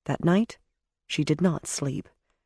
That night, she did not sleep.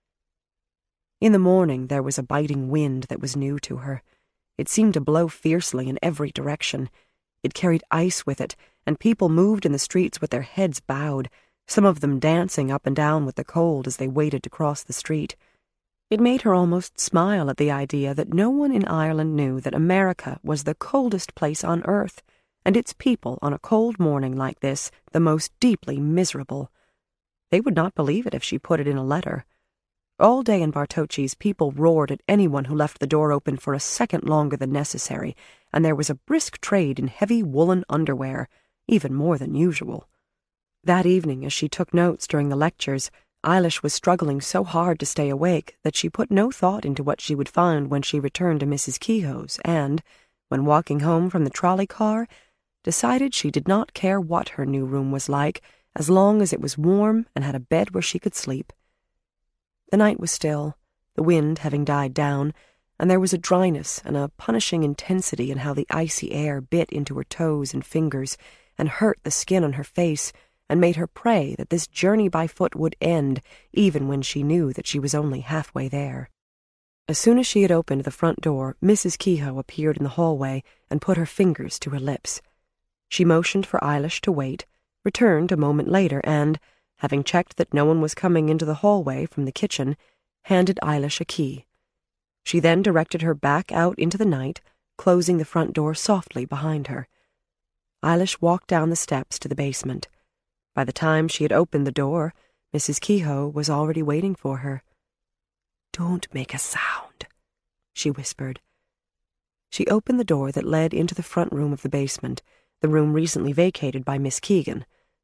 In the morning, there was a biting wind that was new to her. It seemed to blow fiercely in every direction. It carried ice with it, and people moved in the streets with their heads bowed, some of them dancing up and down with the cold as they waited to cross the street. It made her almost smile at the idea that no one in Ireland knew that America was the coldest place on earth, and its people on a cold morning like this the most deeply miserable. They would not believe it if she put it in a letter. All day in Bartoci's, people roared at anyone who left the door open for a second longer than necessary, and there was a brisk trade in heavy woolen underwear, even more than usual. That evening, as she took notes during the lectures, Eilish was struggling so hard to stay awake that she put no thought into what she would find when she returned to Mrs. Kehoe's and, when walking home from the trolley car, decided she did not care what her new room was like as long as it was warm and had a bed where she could sleep. The night was still, the wind having died down, and there was a dryness and a punishing intensity in how the icy air bit into her toes and fingers and hurt the skin on her face and made her pray that this journey by foot would end, even when she knew that she was only halfway there. As soon as she had opened the front door, Mrs. Kehoe appeared in the hallway and put her fingers to her lips. She motioned for Eilish to wait, returned a moment later, and, having checked that no one was coming into the hallway from the kitchen, handed Eilish a key. She then directed her back out into the night, closing the front door softly behind her. Eilish walked down the steps to the basement. By the time she had opened the door, Mrs. Kehoe was already waiting for her. "Don't make a sound," she whispered. She opened the door that led into the front room of the basement, the room recently vacated by Miss Keegan.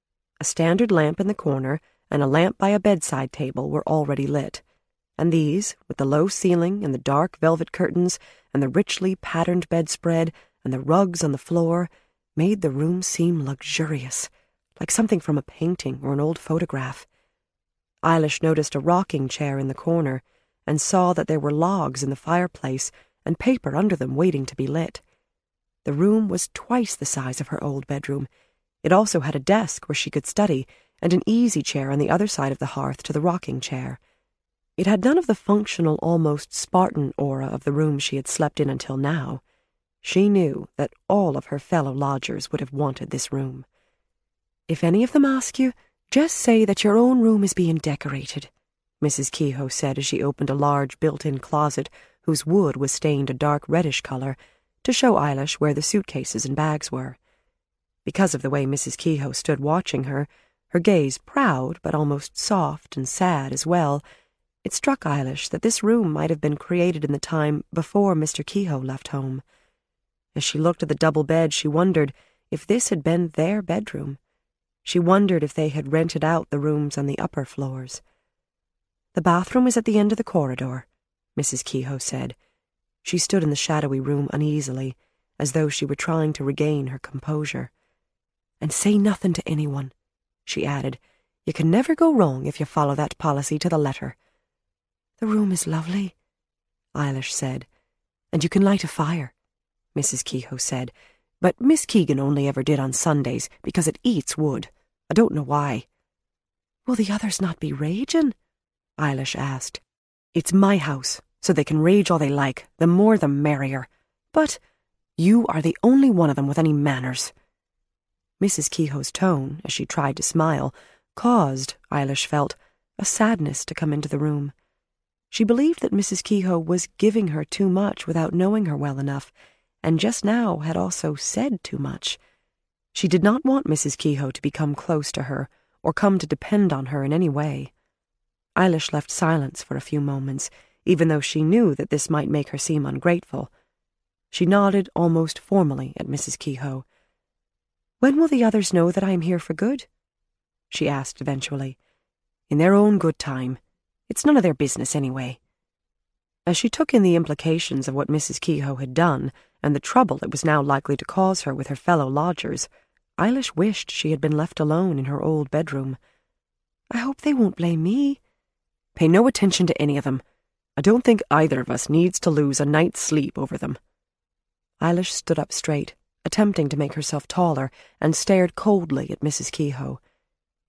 A standard lamp in the corner and a lamp by a bedside table were already lit, and these, with the low ceiling and the dark velvet curtains and the richly patterned bedspread and the rugs on the floor, made the room seem luxurious, like something from a painting or an old photograph. Eilish noticed a rocking chair in the corner and saw that there were logs in the fireplace and paper under them waiting to be lit. The room was twice the size of her old bedroom. It also had a desk where she could study and an easy chair on the other side of the hearth to the rocking chair. It had none of the functional, almost Spartan aura of the room she had slept in until now. She knew that all of her fellow lodgers would have wanted this room. "If any of them ask you, just say that your own room is being decorated," Mrs. Kehoe said as she opened a large built-in closet whose wood was stained a dark reddish color to show Eilish where the suitcases and bags were. Because of the way Mrs. Kehoe stood watching her, her gaze proud but almost soft and sad as well, it struck Eilish that this room might have been created in the time before Mr. Kehoe left home. As she looked at the double bed, she wondered if this had been their bedroom. She wondered if they had rented out the rooms on the upper floors. "The bathroom is at the end of the corridor," Mrs. Kehoe said. She stood in the shadowy room uneasily, as though she were trying to regain her composure. "And say nothing to anyone," she added. "You can never go wrong if you follow that policy to the letter." "The room is lovely," Eilish said. "And you can light a fire," Mrs. Kehoe said. "But Miss Keegan only ever did on Sundays because it eats wood. I don't know why." "Will the others not be raging?" Eilish asked. "It's my house, so they can rage all they like, the more the merrier. But you are the only one of them with any manners." Mrs. Kehoe's tone, as she tried to smile, caused, Eilish felt, a sadness to come into the room. She believed that Mrs. Kehoe was giving her too much without knowing her well enough, and just now had also said too much. She did not want Mrs. Kehoe to become close to her or come to depend on her in any way. Eilish left silence for a few moments, even though she knew that this might make her seem ungrateful. She nodded almost formally at Mrs. Kehoe. "When will the others know that I am here for good?" she asked eventually. "In their own good time. It's none of their business anyway." As she took in the implications of what Mrs. Kehoe had done and the trouble it was now likely to cause her with her fellow lodgers, Eilish wished she had been left alone in her old bedroom. "I hope they won't blame me." "Pay no attention to any of them. I don't think either of us needs to lose a night's sleep over them." Eilish stood up straight, attempting to make herself taller, and stared coldly at Mrs. Kehoe.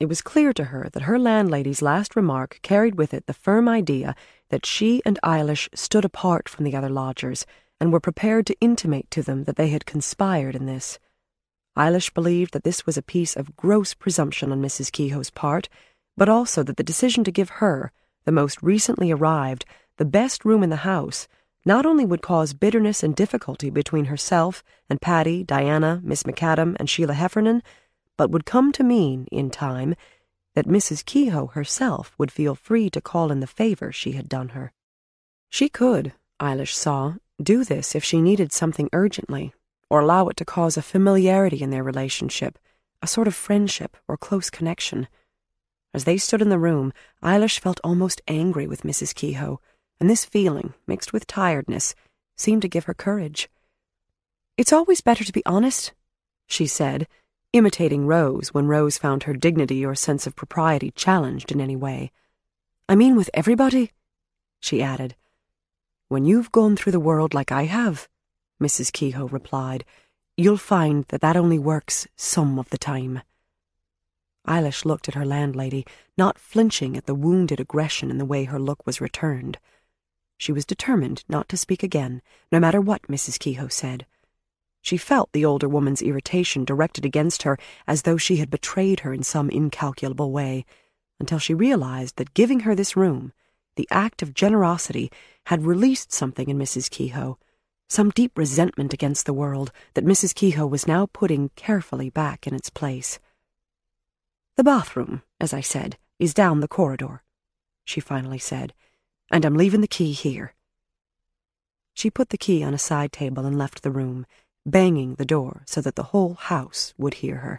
It was clear to her that her landlady's last remark carried with it the firm idea that she and Eilish stood apart from the other lodgers and were prepared to intimate to them that they had conspired in this. Eilish believed that this was a piece of gross presumption on Mrs. Kehoe's part, but also that the decision to give her, the most recently arrived, the best room in the house, not only would cause bitterness and difficulty between herself and Paddy, Diana, Miss McAdam, and Sheila Heffernan, but would come to mean, in time, that Mrs. Kehoe herself would feel free to call in the favour she had done her. She could, Eilish saw, do this if she needed something urgently, or allow it to cause a familiarity in their relationship, a sort of friendship or close connection. As they stood in the room, Eilish felt almost angry with Mrs. Kehoe, and this feeling, mixed with tiredness, seemed to give her courage. "It's always better to be honest," she said, imitating Rose when Rose found her dignity or sense of propriety challenged in any way. "I mean with everybody," she added. "When you've gone through the world like I have," Mrs. Kehoe replied, "you'll find that that only works some of the time." Eilish looked at her landlady, not flinching at the wounded aggression in the way her look was returned. She was determined not to speak again, no matter what Mrs. Kehoe said. She felt the older woman's irritation directed against her as though she had betrayed her in some incalculable way, until she realized that giving her this room, the act of generosity, had released something in Mrs. Kehoe, some deep resentment against the world that Mrs. Kehoe was now putting carefully back in its place. "The bathroom, as I said, is down the corridor," she finally said, "and I'm leaving the key here." She put the key on a side table and left the room, banging the door so that the whole house would hear her.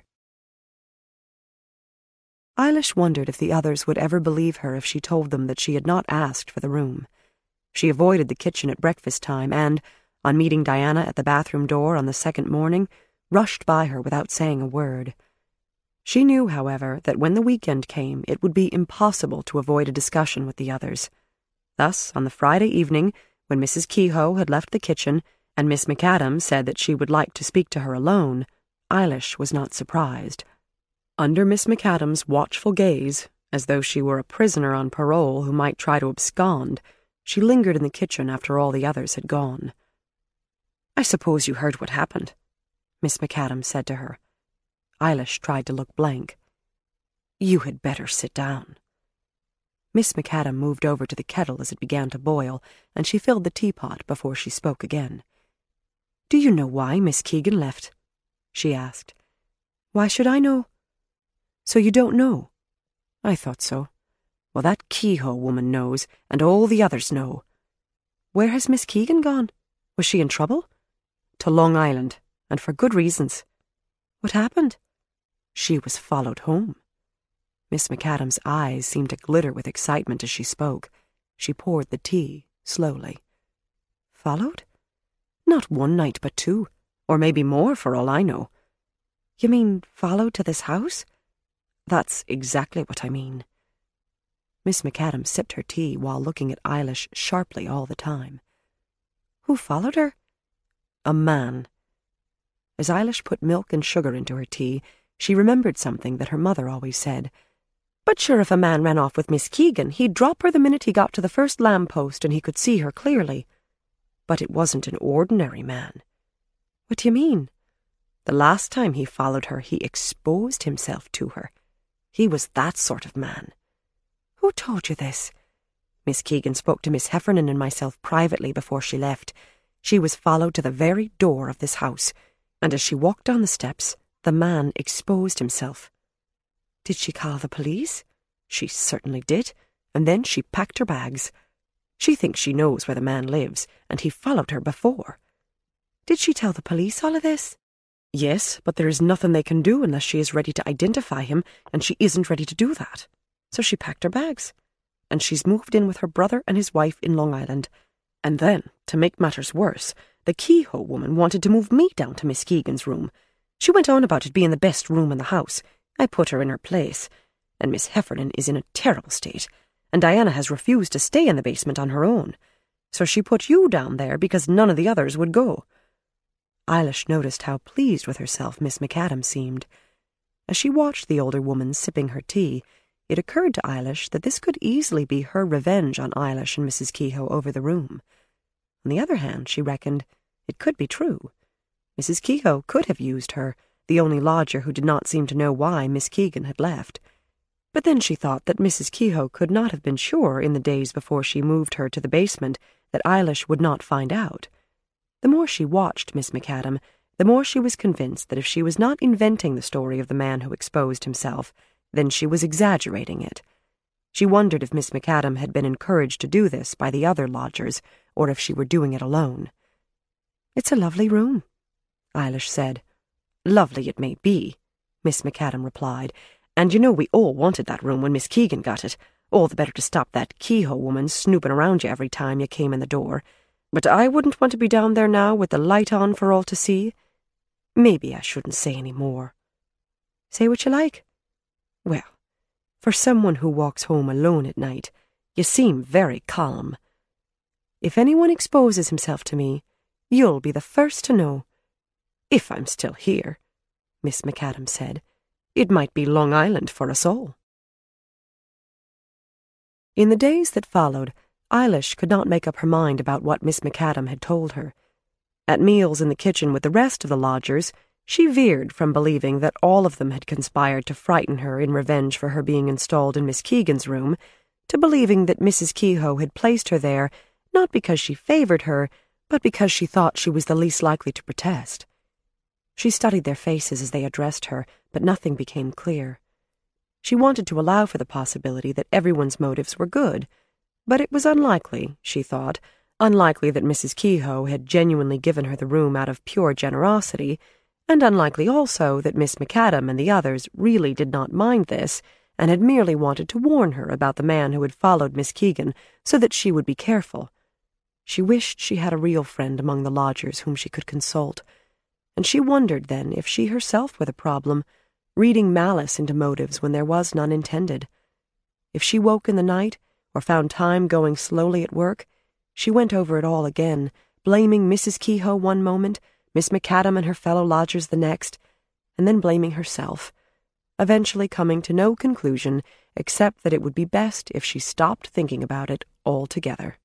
Eilish wondered if the others would ever believe her if she told them that she had not asked for the room. She avoided the kitchen at breakfast time and, on meeting Diana at the bathroom door on the second morning, rushed by her without saying a word. She knew, however, that when the weekend came it would be impossible to avoid a discussion with the others. Thus, on the Friday evening, when Mrs. Kehoe had left the kitchen and Miss McAdam said that she would like to speak to her alone, Eilish was not surprised. Under Miss McAdam's watchful gaze, as though she were a prisoner on parole who might try to abscond, she lingered in the kitchen after all the others had gone. "I suppose you heard what happened," Miss McAdam said to her. Eilish tried to look blank. "You had better sit down." Miss McAdam moved over to the kettle as it began to boil, and she filled the teapot before she spoke again. "Do you know why Miss Keegan left?" she asked. "Why should I know?" "So you don't know?" "I thought so. Well, that Kehoe woman knows, and all the others know." "Where has Miss Keegan gone? Was she in trouble?" "To Long Island, and for good reasons." "What happened?" "She was followed home." Miss McAdam's eyes seemed to glitter with excitement as she spoke. She poured the tea slowly. "Followed? Not one night, but two, or maybe more for all I know." "You mean followed to this house?" "That's exactly what I mean." Miss McAdam sipped her tea while looking at Eilish sharply all the time. "Who followed her?" "A man." As Eilish put milk and sugar into her tea, she remembered something that her mother always said. "But sure, if a man ran off with Miss Keegan, he'd drop her the minute he got to the first lamp-post and he could see her clearly." "But it wasn't an ordinary man." "What do you mean?" "The last time he followed her, he exposed himself to her. He was that sort of man." "Who told you this?" "Miss Keegan spoke to Miss Heffernan and myself privately before she left. She was followed to the very door of this house, and as she walked down the steps, the man exposed himself." "Did she call the police?" "She certainly did, and then she packed her bags. She thinks she knows where the man lives, and he followed her before." "Did she tell the police all of this?" "Yes, but there is nothing they can do unless she is ready to identify him, and she isn't ready to do that. So she packed her bags, and she's moved in with her brother and his wife in Long Island. And then, to make matters worse, the Kehoe woman wanted to move me down to Miss Keegan's room. She went on about it being the best room in the house. I put her in her place, and Miss Heffernan is in a terrible state, and Diana has refused to stay in the basement on her own. So she put you down there because none of the others would go." Eilish noticed how pleased with herself Miss McAdam seemed. As she watched the older woman sipping her tea, it occurred to Eilish that this could easily be her revenge on Eilish and Mrs. Kehoe over the room. On the other hand, she reckoned, it could be true. Mrs. Kehoe could have used her, the only lodger who did not seem to know why Miss Keegan had left. But then she thought that Mrs. Kehoe could not have been sure in the days before she moved her to the basement that Eilish would not find out. The more she watched Miss McAdam, the more she was convinced that if she was not inventing the story of the man who exposed himself, then she was exaggerating it. She wondered if Miss McAdam had been encouraged to do this by the other lodgers, or if she were doing it alone. "It's a lovely room," Eilish said. "Lovely it may be," Miss McAdam replied, "and you know we all wanted that room when Miss Keegan got it, all the better to stop that Kehoe woman snooping around you every time you came in the door. But I wouldn't want to be down there now with the light on for all to see. Maybe I shouldn't say any more." "Say what you like." "Well, for someone who walks home alone at night, you seem very calm. If anyone exposes himself to me, you'll be the first to know. If I'm still here," Miss McAdam said. "It might be Long Island for us all." In the days that followed, Eilish could not make up her mind about what Miss McAdam had told her. At meals in the kitchen with the rest of the lodgers, she veered from believing that all of them had conspired to frighten her in revenge for her being installed in Miss Keegan's room, to believing that Mrs. Kehoe had placed her there not because she favored her, but because she thought she was the least likely to protest. She studied their faces as they addressed her, but nothing became clear. She wanted to allow for the possibility that everyone's motives were good, but it was unlikely, she thought, unlikely that Mrs. Kehoe had genuinely given her the room out of pure generosity, and unlikely also that Miss McAdam and the others really did not mind this, and had merely wanted to warn her about the man who had followed Miss Keegan so that she would be careful. She wished she had a real friend among the lodgers whom she could consult, and she wondered then if she herself were the problem, reading malice into motives when there was none intended. If she woke in the night, or found time going slowly at work, she went over it all again, blaming Mrs. Kehoe one moment, Miss McAdam and her fellow lodgers the next, and then blaming herself, eventually coming to no conclusion except that it would be best if she stopped thinking about it altogether.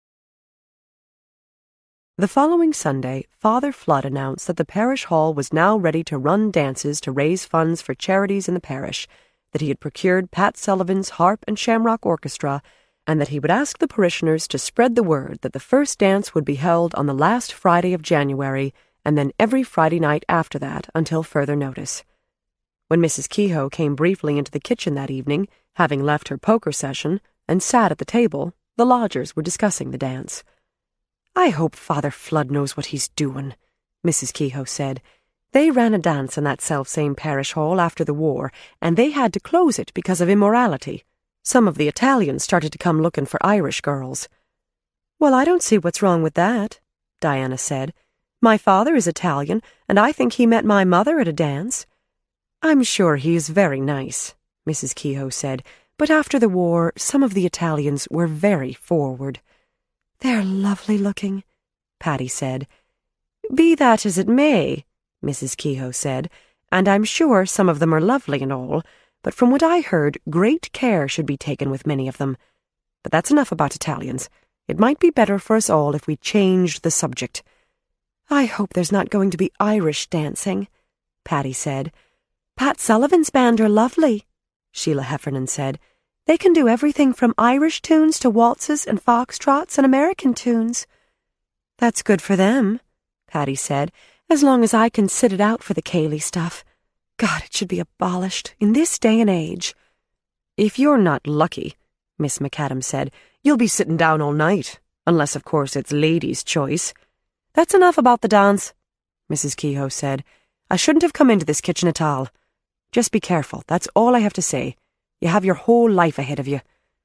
The following Sunday, Father Flood announced that the parish hall was now ready to run dances to raise funds for charities in the parish, that he had procured Pat Sullivan's harp and shamrock orchestra, and that he would ask the parishioners to spread the word that the first dance would be held on the last Friday of January, and then every Friday night after that until further notice. When Mrs. Kehoe came briefly into the kitchen that evening, having left her poker session, and sat at the table, the lodgers were discussing the dance. "I hope Father Flood knows what he's doing," Mrs. Kehoe said. "They ran a dance in that self-same parish hall after the war, and they had to close it because of immorality. Some of the Italians started to come looking for Irish girls." "Well, I don't see what's wrong with that," Diana said. "My father is Italian, and I think he met my mother at a dance." "I'm sure he is very nice," Mrs. Kehoe said, "but after the war, some of the Italians were very forward." "They're lovely looking," Patty said. "Be that as it may," Mrs. Kehoe said, "and I'm sure some of them are lovely and all, but from what I heard, great care should be taken with many of them. But that's enough about Italians. It might be better for us all if we changed the subject." "I hope there's not going to be Irish dancing," Patty said. "Pat Sullivan's band are lovely," Sheila Heffernan said. "They can do everything from Irish tunes to waltzes and foxtrots and American tunes." "That's good for them," Patty said, "as long as I can sit it out for the Cayley stuff. God, it should be abolished in this day and age." "If you're not lucky," Miss McAdam said, "you'll be sitting down all night, unless, of course, it's ladies' choice." "That's enough about the dance," Mrs. Kehoe said. "I shouldn't have come into this kitchen at all. Just be careful, that's all I have to say. You have your whole life ahead of you."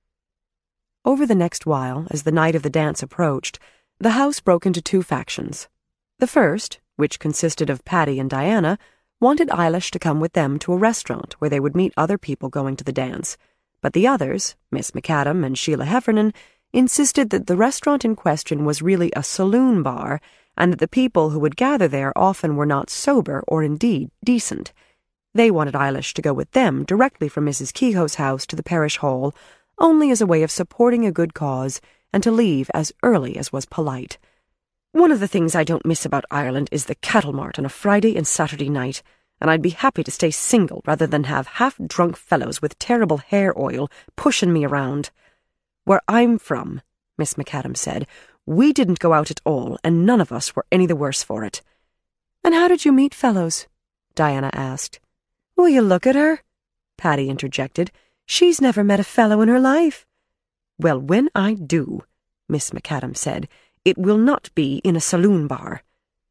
Over the next while, as the night of the dance approached, the house broke into two factions. The first, which consisted of Patty and Diana, wanted Eilish to come with them to a restaurant where they would meet other people going to the dance, but the others, Miss McAdam and Sheila Heffernan, insisted that the restaurant in question was really a saloon bar, and that the people who would gather there often were not sober or indeed decent. They wanted Eilish to go with them directly from Mrs. Kehoe's house to the parish hall, only as a way of supporting a good cause, and to leave as early as was polite. "One of the things I don't miss about Ireland is the cattle mart on a Friday and Saturday night, and I'd be happy to stay single rather than have half-drunk fellows with terrible hair oil pushing me around. Where I'm from," Miss McAdam said, "we didn't go out at all, and none of us were any the worse for it." "And how did you meet fellows?" Diana asked. "Will you look at her?" Patty interjected. "She's never met a fellow in her life." "Well, when I do," Miss McAdam said, "it will not be in a saloon bar."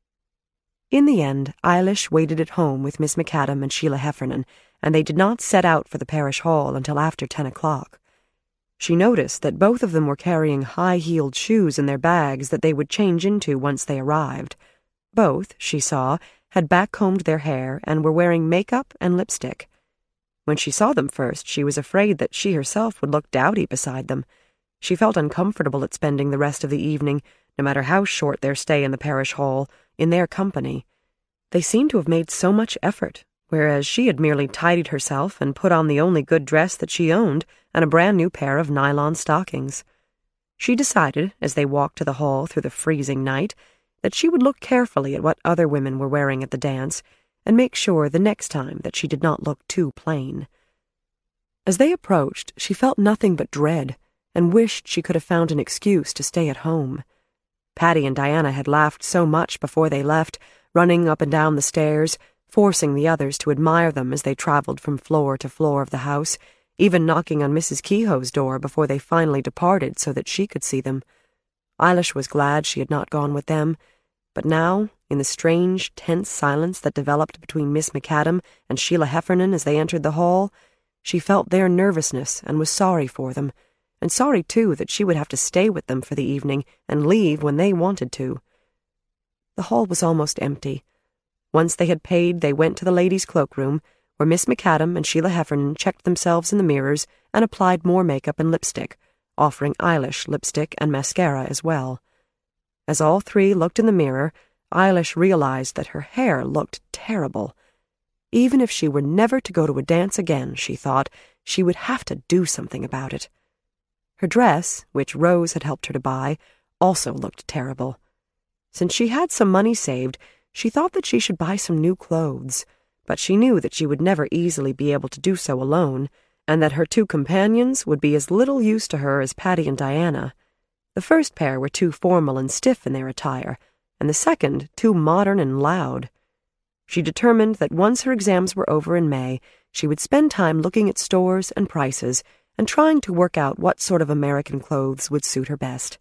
In the end, Eilish waited at home with Miss McAdam and Sheila Heffernan, and they did not set out for the parish hall until after 10 o'clock. She noticed that both of them were carrying high-heeled shoes in their bags that they would change into once they arrived. Both, she saw, had back-combed their hair and were wearing makeup and lipstick. When she saw them first, she was afraid that she herself would look dowdy beside them. She felt uncomfortable at spending the rest of the evening, no matter how short their stay in the parish hall, in their company. They seemed to have made so much effort, whereas she had merely tidied herself and put on the only good dress that she owned and a brand-new pair of nylon stockings. She decided, as they walked to the hall through the freezing night, that she would look carefully at what other women were wearing at the dance and make sure the next time that she did not look too plain. As they approached, she felt nothing but dread and wished she could have found an excuse to stay at home. Patty and Diana had laughed so much before they left, running up and down the stairs, forcing the others to admire them as they traveled from floor to floor of the house, even knocking on Mrs. Kehoe's door before they finally departed so that she could see them. Eilish was glad she had not gone with them, but now, in the strange, tense silence that developed between Miss McAdam and Sheila Heffernan as they entered the hall, she felt their nervousness and was sorry for them, and sorry, too, that she would have to stay with them for the evening and leave when they wanted to. The hall was almost empty. Once they had paid, they went to the ladies' cloakroom, where Miss McAdam and Sheila Heffernan checked themselves in the mirrors and applied more makeup and lipstick, offering Eilish lipstick and mascara as well. As all three looked in the mirror, Eilish realized that her hair looked terrible. Even if she were never to go to a dance again, she thought, she would have to do something about it. Her dress, which Rose had helped her to buy, also looked terrible. Since she had some money saved, she thought that she should buy some new clothes, but she knew that she would never easily be able to do so alone, and that her two companions would be as little use to her as Patty and Diana. The first pair were too formal and stiff in their attire, and the second too modern and loud. She determined that once her exams were over in May, she would spend time looking at stores and prices and trying to work out what sort of American clothes would suit her best.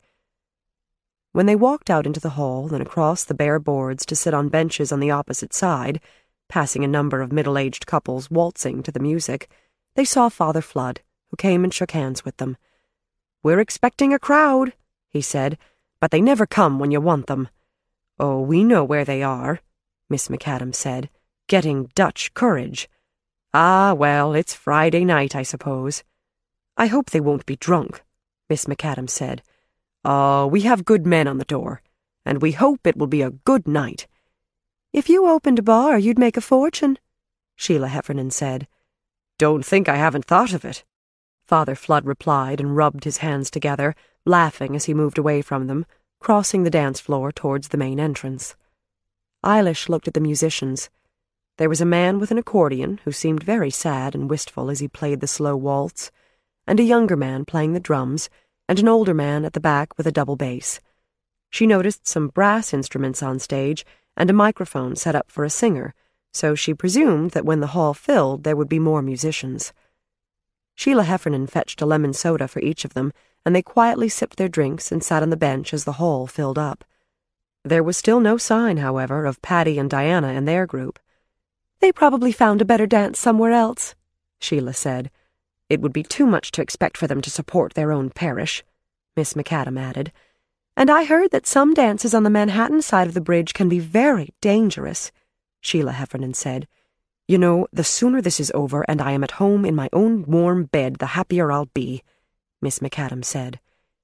When they walked out into the hall and across the bare boards to sit on benches on the opposite side, passing a number of middle-aged couples waltzing to the music, they saw Father Flood, who came and shook hands with them. "We're expecting a crowd," he said, "but they never come when you want them." "Oh, we know where they are," Miss McAdam said, "getting Dutch courage." "Ah, well, it's Friday night, I suppose." "I hope they won't be drunk," Miss McAdam said. "Oh, we have good men on the door, and we hope it will be a good night." "If you opened a bar, you'd make a fortune," Sheila Heffernan said. "Don't think I haven't thought of it," Father Flood replied and rubbed his hands together, laughing as he moved away from them, crossing the dance floor towards the main entrance. Eilish looked at the musicians. There was a man with an accordion who seemed very sad and wistful as he played the slow waltz, and a younger man playing the drums, and an older man at the back with a double bass. She noticed some brass instruments on stage and a microphone set up for a singer, so she presumed that when the hall filled there would be more musicians. Sheila Heffernan fetched a lemon soda for each of them, and they quietly sipped their drinks and sat on the bench as the hall filled up. There was still no sign, however, of Patty and Diana and their group. "They probably found a better dance somewhere else," Sheila said. "It would be too much to expect for them to support their own parish," Miss McAdam added. "And I heard that some dances on the Manhattan side of the bridge can be very dangerous," Sheila Heffernan said. "You know, the sooner this is over and I am at home in my own warm bed, the happier I'll be," Miss McAdam said.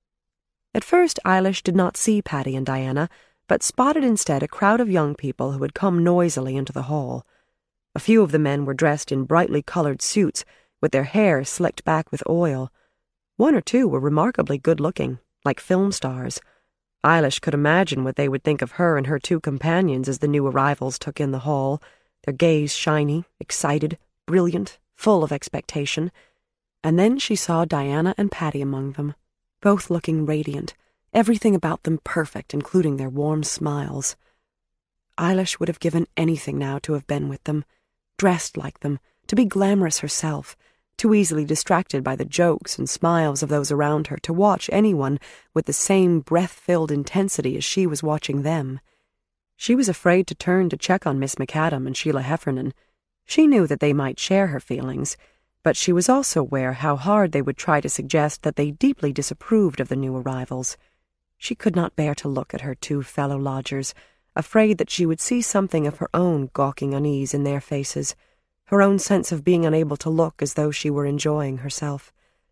At first Eilish did not see Patty and Diana, but spotted instead a crowd of young people who had come noisily into the hall. A few of the men were dressed in brightly colored suits, with their hair slicked back with oil. One or two were remarkably good-looking, like film stars. Eilish could imagine what they would think of her and her two companions as the new arrivals took in the hall, their gaze shiny, excited, brilliant, full of expectation. And then she saw Diana and Patty among them, both looking radiant, everything about them perfect, including their warm smiles. Eilish would have given anything now to have been with them, dressed like them, to be glamorous herself, too easily distracted by the jokes and smiles of those around her to watch anyone with the same breath-filled intensity as she was watching them. She was afraid to turn to check on Miss McAdam and Sheila Heffernan. She knew that they might share her feelings, but she was also aware how hard they would try to suggest that they deeply disapproved of the new arrivals. She could not bear to look at her two fellow lodgers, afraid that she would see something of her own gawking unease in their faces, her own sense of being unable to look as though she were enjoying herself.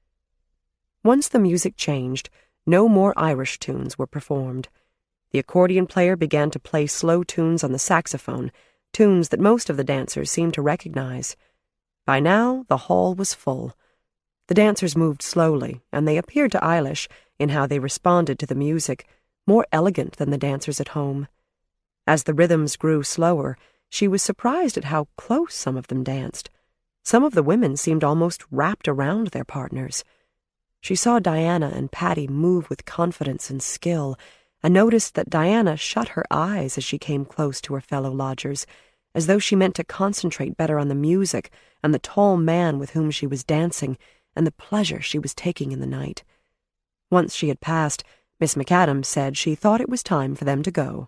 Once the music changed, no more Irish tunes were performed. The accordion player began to play slow tunes on the saxophone, tunes that most of the dancers seemed to recognize. By now, the hall was full. The dancers moved slowly, and they appeared to Eilish, in how they responded to the music, more elegant than the dancers at home. As the rhythms grew slower, she was surprised at how close some of them danced. Some of the women seemed almost wrapped around their partners. She saw Diana and Patty move with confidence and skill, and noticed that Diana shut her eyes as she came close to her fellow lodgers, as though she meant to concentrate better on the music and the tall man with whom she was dancing and the pleasure she was taking in the night. Once she had passed, Miss McAdam said she thought it was time for them to go.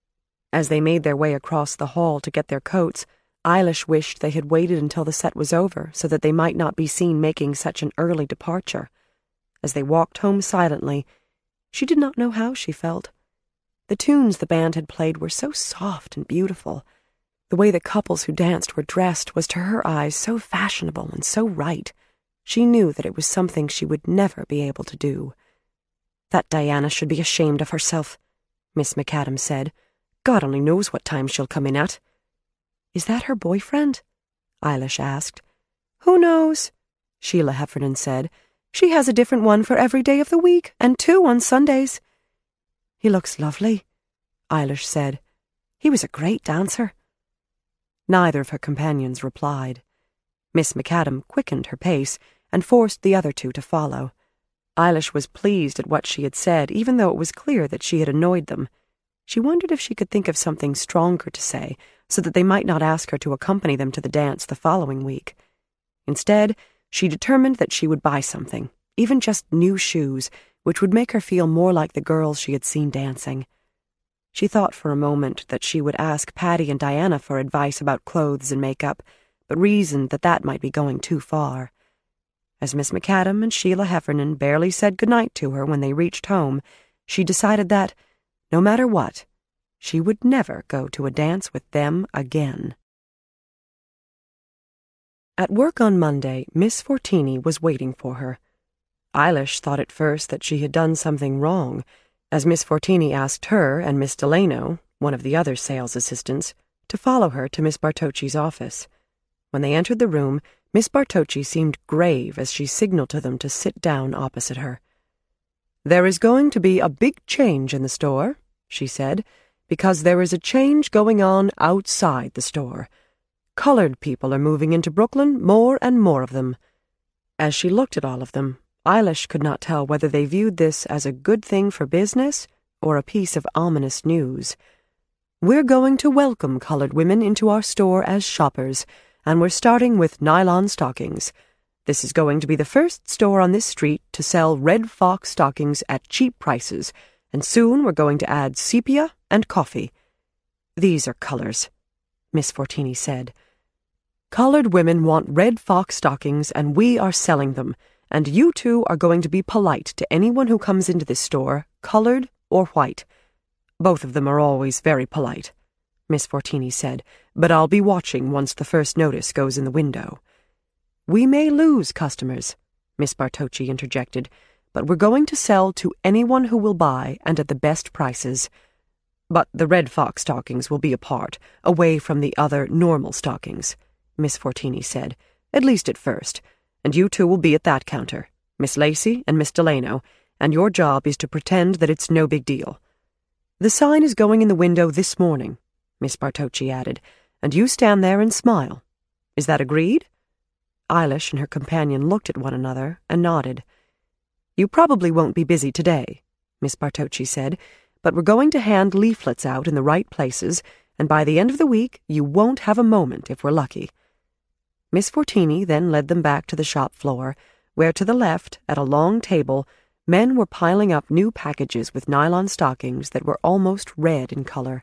As they made their way across the hall to get their coats, Eilish wished they had waited until the set was over so that they might not be seen making such an early departure. As they walked home silently, she did not know how she felt. The tunes the band had played were so soft and beautiful. The way the couples who danced were dressed was to her eyes so fashionable and so right. She knew that it was something she would never be able to do. "That Diana should be ashamed of herself," Miss McAdam said. "God only knows what time she'll come in at." "Is that her boyfriend?" Eilish asked. "Who knows?" Sheila Heffernan said. "She has a different one for every day of the week, and 2 on Sundays." "He looks lovely," Eilish said. "He was a great dancer." Neither of her companions replied. Miss McAdam quickened her pace and forced the other two to follow. Eilish was pleased at what she had said, even though it was clear that she had annoyed them. She wondered if she could think of something stronger to say, so that they might not ask her to accompany them to the dance the following week. Instead, she determined that she would buy something, even just new shoes, which would make her feel more like the girls she had seen dancing. She thought for a moment that she would ask Patty and Diana for advice about clothes and makeup, but reasoned that that might be going too far. As Miss McAdam and Sheila Heffernan barely said goodnight to her when they reached home, she decided that, no matter what, she would never go to a dance with them again. At work on Monday, Miss Fortini was waiting for her. Eilish thought at first that she had done something wrong, as Miss Fortini asked her and Miss Delano, one of the other sales assistants, to follow her to Miss Bartocci's office. When they entered the room, Miss Bartocci seemed grave as she signaled to them to sit down opposite her. "There is going to be a big change in the store," she said, "because there is a change going on outside the store. Colored people are moving into Brooklyn, more and more of them." As she looked at all of them, Eilish could not tell whether they viewed this as a good thing for business or a piece of ominous news. "We're going to welcome colored women into our store as shoppers, and we're starting with nylon stockings. This is going to be the first store on this street to sell Red Fox stockings at cheap prices, and soon we're going to add sepia and coffee. These are colors," Miss Fortini said. "Colored women want Red Fox stockings, and we are selling them, and you two are going to be polite to anyone who comes into this store, colored or white. Both of them are always very polite," Miss Fortini said, "but I'll be watching once the first notice goes in the window." "We may lose customers," Miss Bartocci interjected, "but we're going to sell to anyone who will buy and at the best prices." But the red fox stockings will be apart, away from the other normal stockings, Miss Fortini said, at least at first, and you two will be at that counter, Miss Lacey and Miss Delano, and your job is to pretend that it's no big deal. The sign is going in the window this morning, Miss Bartocci added, and you stand there and smile. Is that agreed? Eilish and her companion looked at one another and nodded. You probably won't be busy today, Miss Bartocci said, but we're going to hand leaflets out in the right places, and by the end of the week you won't have a moment if we're lucky. Miss Fortini then led them back to the shop floor, where to the left, at a long table, men were piling up new packages with nylon stockings that were almost red in color.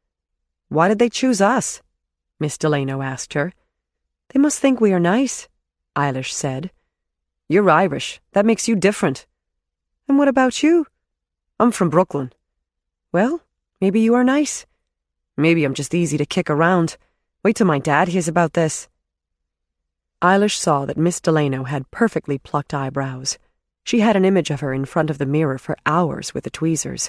Why did they choose us? Miss Delano asked her. They must think we are nice, Eilish said. You're Irish. That makes you different. And what about you? I'm from Brooklyn. Well, maybe you are nice. Maybe I'm just easy to kick around. Wait till my dad hears about this. Eilish saw that Miss Delano had perfectly plucked eyebrows. She had an image of her in front of the mirror for hours with the tweezers.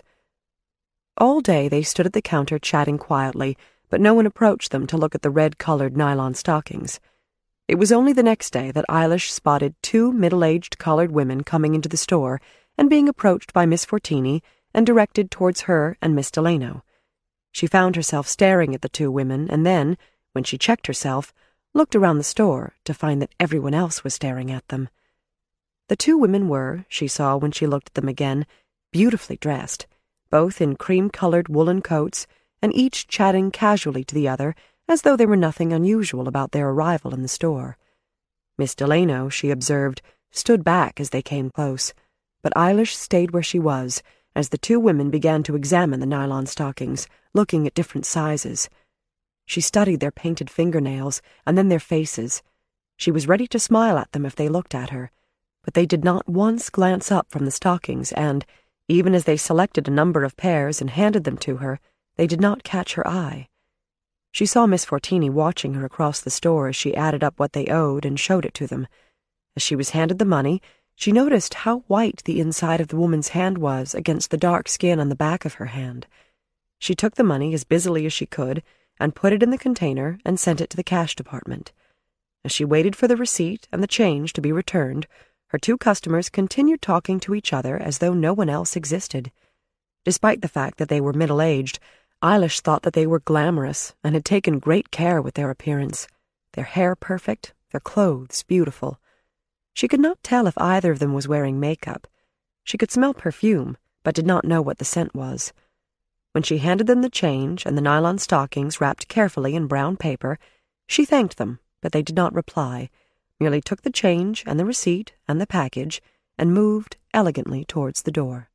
All day they stood at the counter chatting quietly, but no one approached them to look at the red-colored nylon stockings. It was only the next day that Eilish spotted two middle-aged colored women coming into the store and being approached by Miss Fortini and directed towards her and Miss Delano. She found herself staring at the two women and then, when she checked herself, looked around the store to find that everyone else was staring at them. The two women were, she saw when she looked at them again, beautifully dressed, both in cream-colored woolen coats, and each chatting casually to the other as though there were nothing unusual about their arrival in the store. Miss Delano, she observed, stood back as they came close, but Eilish stayed where she was as the two women began to examine the nylon stockings, looking at different sizes. She studied their painted fingernails and then their faces. She was ready to smile at them if they looked at her, but they did not once glance up from the stockings and, even as they selected a number of pairs and handed them to her, they did not catch her eye. She saw Miss Fortini watching her across the store as she added up what they owed and showed it to them. As she was handed the money, she noticed how white the inside of the woman's hand was against the dark skin on the back of her hand. She took the money as busily as she could and put it in the container and sent it to the cash department. As she waited for the receipt and the change to be returned, her two customers continued talking to each other as though no one else existed. Despite the fact that they were middle-aged, Eilish thought that they were glamorous and had taken great care with their appearance, their hair perfect, their clothes beautiful. She could not tell if either of them was wearing makeup. She could smell perfume, but did not know what the scent was. When she handed them the change and the nylon stockings wrapped carefully in brown paper, she thanked them, but they did not reply, merely took the change and the receipt and the package and moved elegantly towards the door.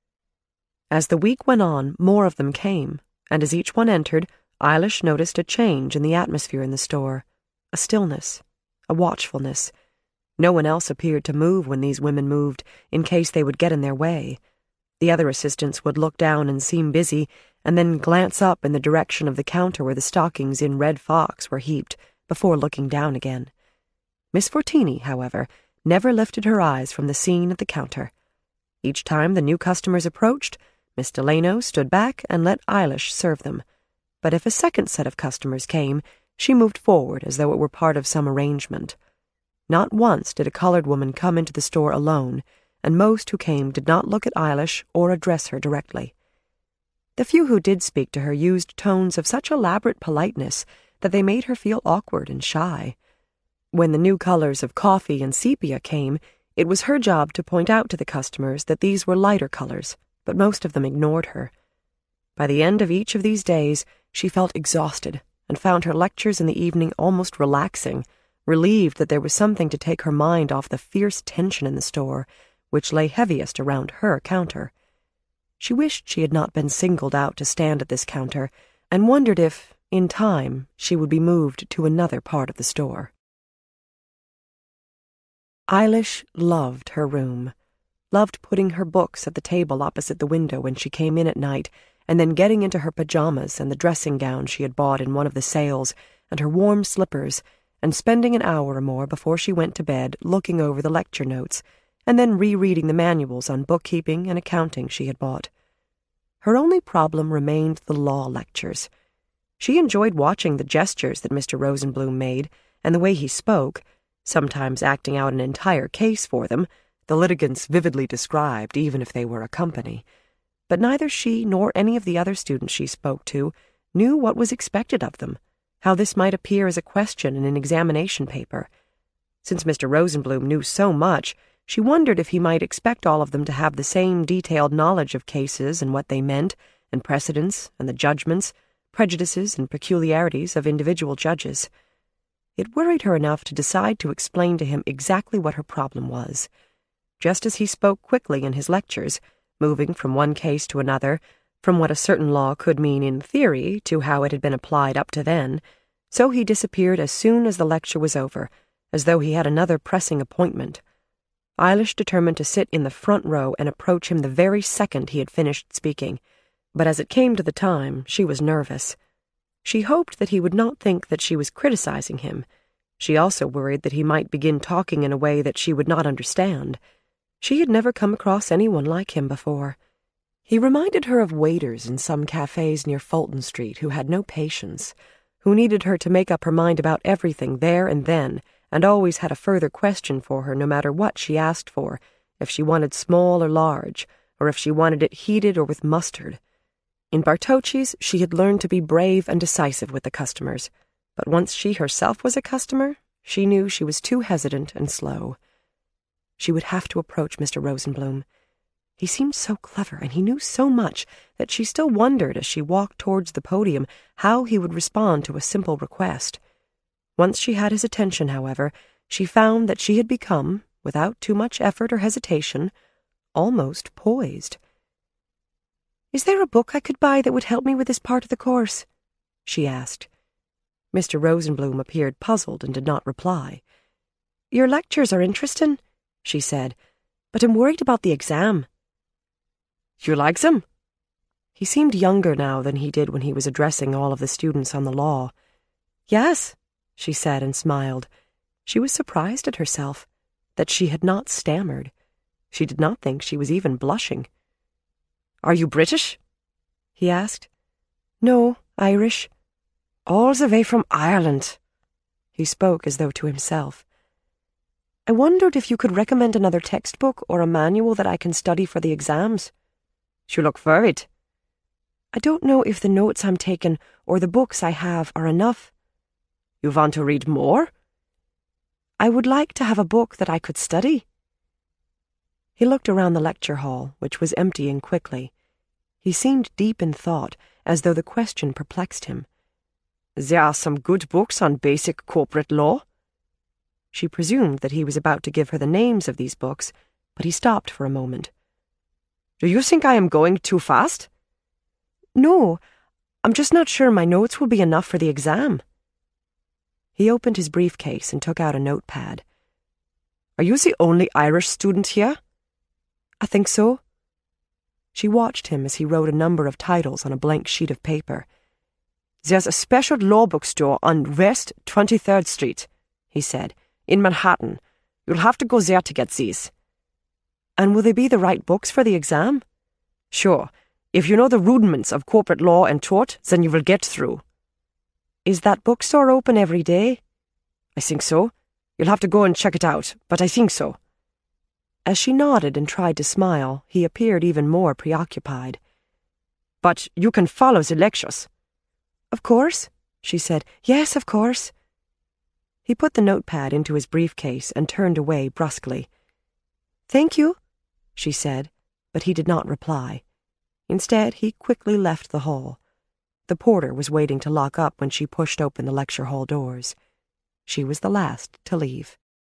As the week went on, more of them came, and as each one entered, Eilish noticed a change in the atmosphere in the store, a stillness, a watchfulness. No one else appeared to move when these women moved, in case they would get in their way. The other assistants would look down and seem busy, and then glance up in the direction of the counter where the stockings in red fox were heaped, before looking down again. Miss Fortini, however, never lifted her eyes from the scene at the counter. Each time the new customers approached, Miss Delano stood back and let Eilish serve them. But if a second set of customers came, she moved forward as though it were part of some arrangement. Not once did a colored woman come into the store alone, and most who came did not look at Eilish or address her directly. The few who did speak to her used tones of such elaborate politeness that they made her feel awkward and shy. When the new colors of coffee and sepia came, it was her job to point out to the customers that these were lighter colors, but most of them ignored her. By the end of each of these days, she felt exhausted and found her lectures in the evening almost relaxing, relieved that there was something to take her mind off the fierce tension in the store, which lay heaviest around her counter. She wished she had not been singled out to stand at this counter, and wondered if, in time, she would be moved to another part of the store. Eilish loved her room, loved putting her books at the table opposite the window when she came in at night, and then getting into her pajamas and the dressing gown she had bought in one of the sales, and her warm slippers, and spending an hour or more before she went to bed looking over the lecture notes, and then rereading the manuals on bookkeeping and accounting she had bought. Her only problem remained the law lectures. She enjoyed watching the gestures that Mr. Rosenblum made and the way he spoke, sometimes acting out an entire case for them, the litigants vividly described even if they were a company. But neither she nor any of the other students she spoke to knew what was expected of them, how this might appear as a question in an examination paper. Since Mr. Rosenblum knew so much, she wondered if he might expect all of them to have the same detailed knowledge of cases and what they meant, and precedents and the judgments, prejudices and peculiarities of individual judges. It worried her enough to decide to explain to him exactly what her problem was. Just as he spoke quickly in his lectures, moving from one case to another, from what a certain law could mean in theory to how it had been applied up to then, so he disappeared as soon as the lecture was over, as though he had another pressing appointment. Eilish determined to sit in the front row and approach him the very second he had finished speaking, but as it came to the time, she was nervous. She hoped that he would not think that she was criticizing him. She also worried that he might begin talking in a way that she would not understand. She had never come across anyone like him before. He reminded her of waiters in some cafes near Fulton Street who had no patience, who needed her to make up her mind about everything there and then, and always had a further question for her no matter what she asked for, if she wanted small or large, or if she wanted it heated or with mustard. In Bartocci's, she had learned to be brave and decisive with the customers, but once she herself was a customer, she knew she was too hesitant and slow. She would have to approach Mr. Rosenblum. He seemed so clever, and he knew so much that she still wondered as she walked towards the podium how he would respond to a simple request. Once she had his attention, however, she found that she had become, without too much effort or hesitation, almost poised. "Is there a book I could buy that would help me with this part of the course?" she asked. Mr. Rosenblum appeared puzzled and did not reply. "Your lectures are interesting," she said, "but I'm worried about the exam." "You like them?" He seemed younger now than he did when he was addressing all of the students on the law. "Yes," she said and smiled. She was surprised at herself, that she had not stammered. She did not think she was even blushing. "Are you British?" he asked. "No, Irish." "All the way from Ireland." He spoke as though to himself. "I wondered if you could recommend another textbook or a manual that I can study for the exams." "You look worried." "I don't know if the notes I'm taking or the books I have are enough." "You want to read more?" "I would like to have a book that I could study." He looked around the lecture hall, which was emptying quickly. He seemed deep in thought, as though the question perplexed him. "There are some good books on basic corporate law." She presumed that he was about to give her the names of these books, but he stopped for a moment. "Do you think I am going too fast?" "No, I'm just not sure my notes will be enough for the exam." He opened his briefcase and took out a notepad. "Are you the only Irish student here?" "I think so." She watched him as he wrote a number of titles on a blank sheet of paper. "There's a special law bookstore on West 23rd Street, he said, in Manhattan. You'll have to go there to get these." "And will they be the right books for the exam?" "Sure. If you know the rudiments of corporate law and tort, then you will get through." "Is that bookstore open every day?" "I think so. You'll have to go and check it out, but I think so." As she nodded and tried to smile, he appeared even more preoccupied. "But you can follow the lectures." "Of course," she said. "Yes, of course." He put the notepad into his briefcase and turned away brusquely. "Thank you," she said, but he did not reply. Instead, he quickly left the hall. The porter was waiting to lock up when she pushed open the lecture hall doors. She was the last to leave.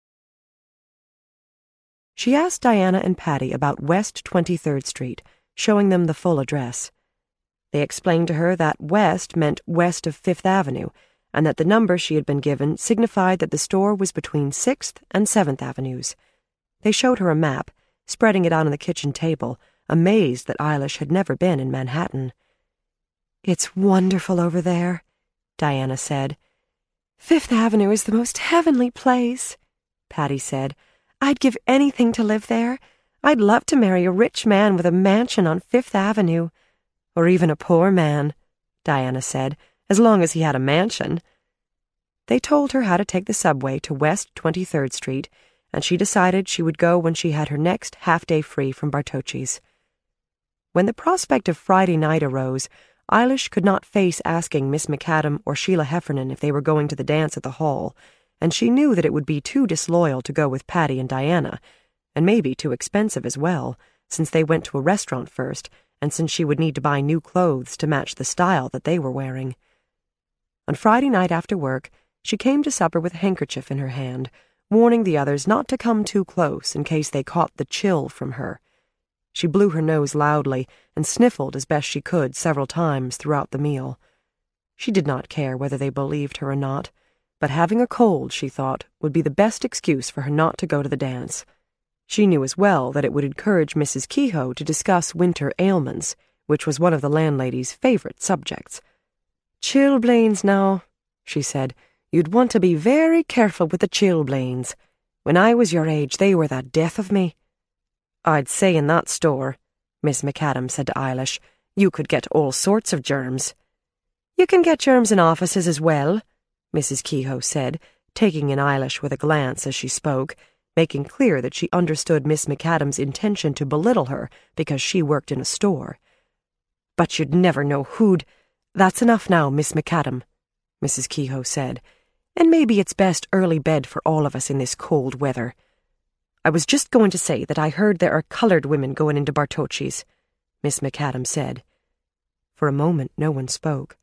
She asked Diana and Patty about West 23rd Street, showing them the full address. They explained to her that west meant west of Fifth Avenue, and that the number she had been given signified that the store was between 6th and 7th Avenues. They showed her a map, spreading it out on the kitchen table, amazed that Eilish had never been in Manhattan. "It's wonderful over there," Diana said. "Fifth Avenue is the most heavenly place," Patty said. "I'd give anything to live there. I'd love to marry a rich man with a mansion on Fifth Avenue. or even a poor man," Diana said, "as long as he had a mansion." They told her how to take the subway to West 23rd Street, and she decided she would go when she had her next half-day free from Bartocci's. When the prospect of Friday night arose, Eilish could not face asking Miss McAdam or Sheila Heffernan if they were going to the dance at the Hall, and she knew that it would be too disloyal to go with Patty and Diana, and maybe too expensive as well, since they went to a restaurant first, and since she would need to buy new clothes to match the style that they were wearing. On Friday night after work, she came to supper with a handkerchief in her hand, warning the others not to come too close in case they caught the chill from her. She blew her nose loudly and sniffled as best she could several times throughout the meal. She did not care whether they believed her or not, but having a cold, she thought, would be the best excuse for her not to go to the dance. She knew as well that it would encourage Mrs. Kehoe to discuss winter ailments, which was one of the landlady's favorite subjects. "Chilblains now," she said. "You'd want to be very careful with the chilblains. When I was your age, they were the death of me." "I'd say in that store," Miss McAdam said to Eilish, "you could get all sorts of germs." "You can get germs in offices as well," Mrs. Kehoe said, taking in Eilish with a glance as she spoke, making clear that she understood Miss McAdam's intention to belittle her because she worked in a store. "But you'd never know who'd—" "That's enough now, Miss McAdam," Mrs. Kehoe said, "and maybe it's best early bed for all of us in this cold weather. I was just going to say that I heard there are colored women going into Bartocci's," Miss McAdam said. For a moment no one spoke.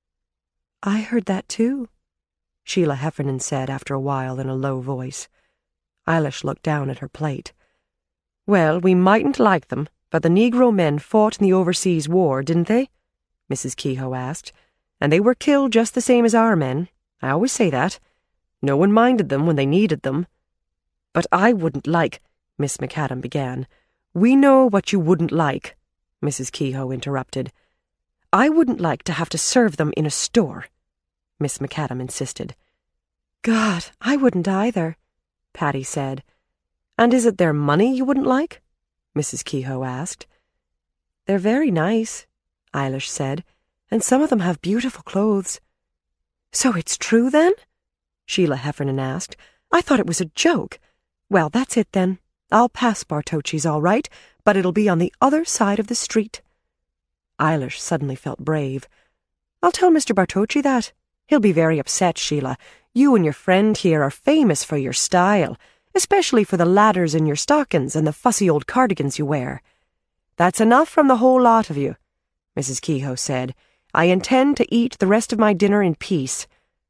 "I heard that too," Sheila Heffernan said after a while in a low voice. Eilish looked down at her plate. "Well, we mightn't like them, but the Negro men fought in the overseas war, didn't they?" Mrs. Kehoe asked. "And they were killed just the same as our men. I always say that. No one minded them when they needed them." "But I wouldn't like—" Miss McAdam began. "We know what you wouldn't like," Mrs. Kehoe interrupted. "I wouldn't like to have to serve them in a store," Miss McAdam insisted. "God, I wouldn't either," Patty said. "And is it their money you wouldn't like?" Mrs. Kehoe asked. "They're very nice," Eilish said, "and some of them have beautiful clothes." "So it's true, then?" Sheila Heffernan asked. "I thought it was a joke. Well, that's it, then. I'll pass Bartocci's all right, but it'll be on the other side of the street." Eilish suddenly felt brave. "I'll tell Mr. Bartocci that. He'll be very upset, Sheila. You and your friend here are famous for your style, especially for the ladders in your stockings and the fussy old cardigans you wear." "That's enough from the whole lot of you," Mrs. Kehoe said. "I intend to eat the rest of my dinner in peace."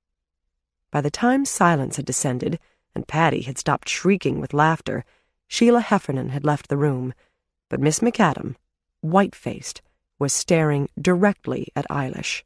By the time silence had descended, and Patty had stopped shrieking with laughter, Sheila Heffernan had left the room, but Miss McAdam, white-faced, was staring directly at Eilish.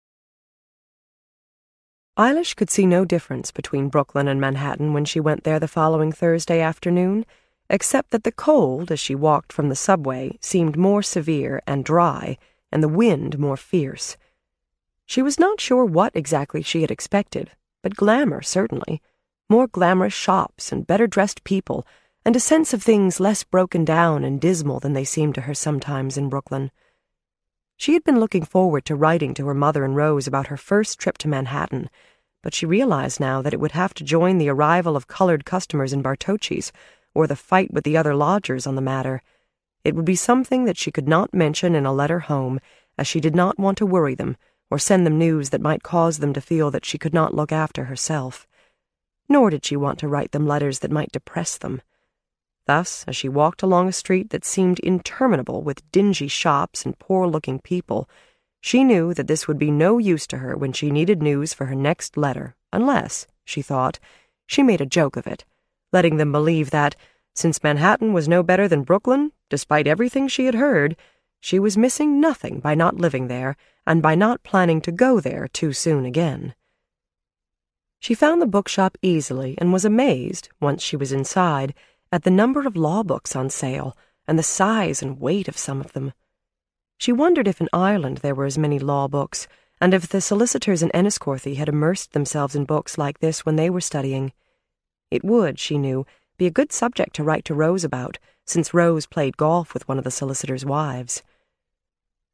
Eilish could see no difference between Brooklyn and Manhattan when she went there the following Thursday afternoon, except that the cold, as she walked from the subway, seemed more severe and dry, and the wind more fierce. She was not sure what exactly she had expected, but glamour, certainly. More glamorous shops and better-dressed people, and a sense of things less broken down and dismal than they seemed to her sometimes in Brooklyn. She had been looking forward to writing to her mother and Rose about her first trip to Manhattan, but she realized now that it would have to join the arrival of colored customers in Bartocci's, or the fight with the other lodgers on the matter. It would be something that she could not mention in a letter home, as she did not want to worry them, or send them news that might cause them to feel that she could not look after herself. Nor did she want to write them letters that might depress them. Thus, as she walked along a street that seemed interminable with dingy shops and poor-looking people, she knew that this would be no use to her when she needed news for her next letter, unless, she thought, she made a joke of it, letting them believe that, since Manhattan was no better than Brooklyn, despite everything she had heard, she was missing nothing by not living there and by not planning to go there too soon again. She found the bookshop easily and was amazed, once she was inside, at the number of law books on sale and the size and weight of some of them. She wondered if in Ireland there were as many law books, and if the solicitors in Enniscorthy had immersed themselves in books like this when they were studying. It would, she knew, be a good subject to write to Rose about, since Rose played golf with one of the solicitors' wives.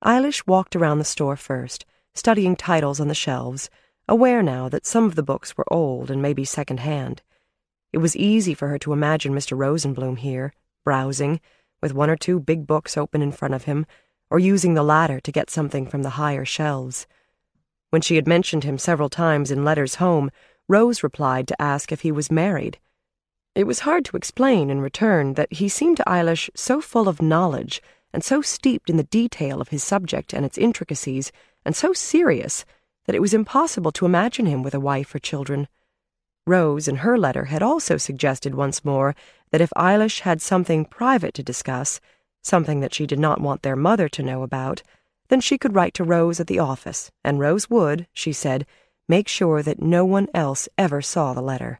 Eilish walked around the store first, studying titles on the shelves, aware now that some of the books were old and maybe second-hand. It was easy for her to imagine Mr. Rosenblum here, browsing, with one or two big books open in front of him, or using the ladder to get something from the higher shelves. When she had mentioned him several times in letters home, Rose replied to ask if he was married. It was hard to explain in return that he seemed to Eilish so full of knowledge and so steeped in the detail of his subject and its intricacies, and so serious that it was impossible to imagine him with a wife or children. Rose, in her letter, had also suggested once more that if Eilish had something private to discuss, something that she did not want their mother to know about, then she could write to Rose at the office, and Rose would, she said, make sure that no one else ever saw the letter.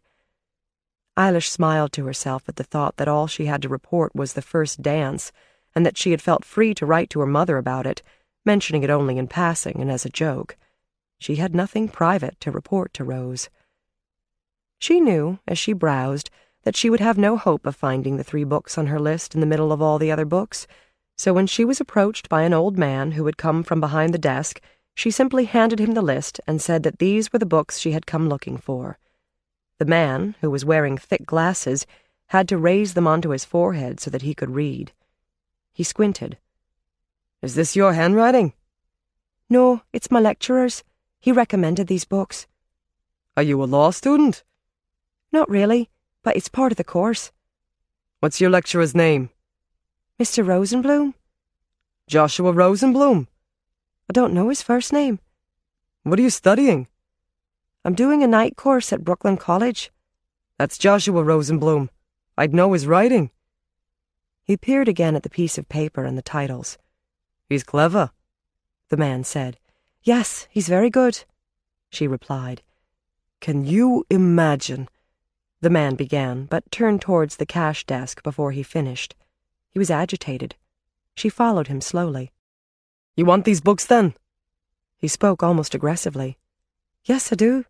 Eilish smiled to herself at the thought that all she had to report was the first dance, and that she had felt free to write to her mother about it, mentioning it only in passing and as a joke. She had nothing private to report to Rose. She knew, as she browsed, that she would have no hope of finding the 3 books on her list in the middle of all the other books, so when she was approached by an old man who had come from behind the desk, she simply handed him the list and said that these were the books she had come looking for. The man, who was wearing thick glasses, had to raise them onto his forehead so that he could read. He squinted. "Is this your handwriting?" "No, it's my lecturer's. He recommended these books." "Are you a law student?" "Not really, but it's part of the course." "What's your lecturer's name?" "Mr. Rosenblum." "Joshua Rosenblum?" "I don't know his first name." "What are you studying?" "I'm doing a night course at Brooklyn College." "That's Joshua Rosenblum. I'd know his writing." He peered again at the piece of paper and the titles. "He's clever," the man said. "Yes, he's very good," she replied. "Can you imagine—" the man began, but turned towards the cash desk before he finished. He was agitated. She followed him slowly. "You want these books, then?" He spoke almost aggressively. "Yes, I do."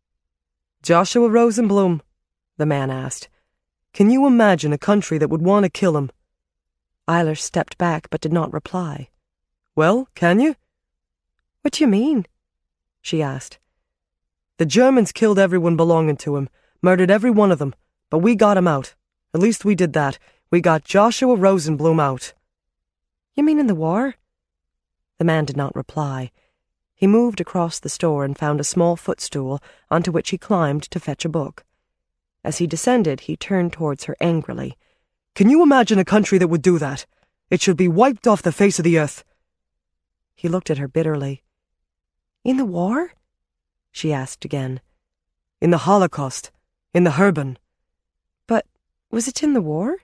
"Joshua Rosenblum," the man asked, "can you imagine a country that would want to kill him?" Eilish stepped back but did not reply. "Well, can you?" "What do you mean?" she asked. "The Germans killed everyone belonging to him, murdered every one of them, but we got him out. At least we did that. We got Joshua Rosenblum out." "You mean in the war?" The man did not reply. He moved across the store and found a small footstool onto which he climbed to fetch a book. As he descended, he turned towards her angrily. "Can you imagine a country that would do that? It should be wiped off the face of the earth." He looked at her bitterly. "In the war?" she asked again. "In the Holocaust. In the Herben." "But was it in the war?"